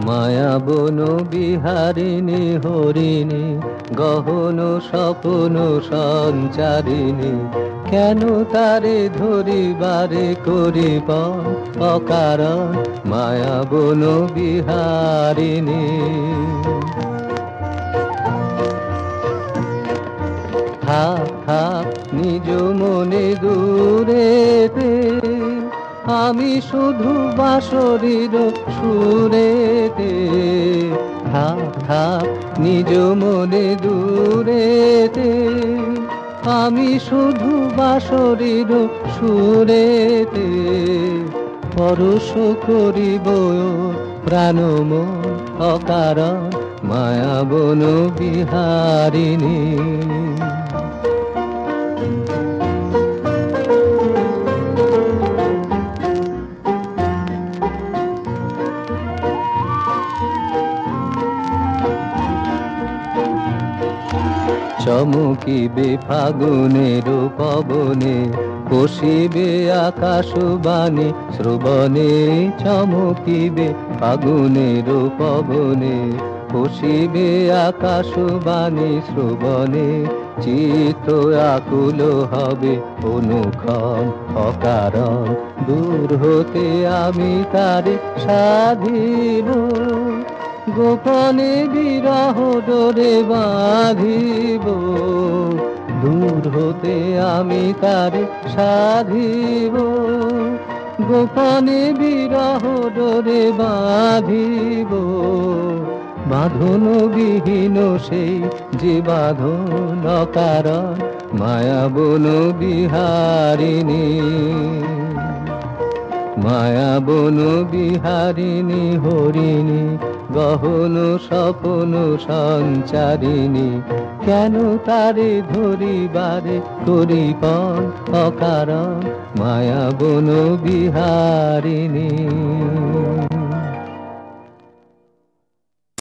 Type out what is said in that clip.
মায়াবন বিহারিণী হরিণী গহন স্বপ্ন সঞ্চারিণী, কেন তারে ধরিবারে করিব অকারণ মায়াবন বিহারিণী। থাক থাক নিজ মনে দূরেতে, আমি শুধু বাঁশরীর সুরেতে। থাক থাক নিজ মনে দূরেতে, আমি শুধু বাঁশরীর সুরেতে। পরশ করিব প্রাণ মন অকারণ মায়াবন বিহারিণী। চমকিবে ফাগুনের পবনে, পশিবে আকাশবাণী শ্রবণে। চমকিবে ফাগুনের পবনে, পশিবে আকাশবাণী শ্রবণে। চিত্ত আকুল হবে অনুক্ষণ অকারণ, দূর হতে আমি তারে সাধিব। গোপনে বিরহ ডোরে বাঁধিব, দূর হতে আমি তারে সাধিব। গোপনে বিরহ ডোরে বাঁধিব, বাঁধন বিহীন সেই যে বাঁধন অকারণ মায়াবন বিহারিণী। মায়াবন বিহারিণী হরিণী গহন স্বপ্ন সঞ্চারিণী, কেন তারে ধরিবারে করিপন অকারণ মায়াবন বিহারিণী।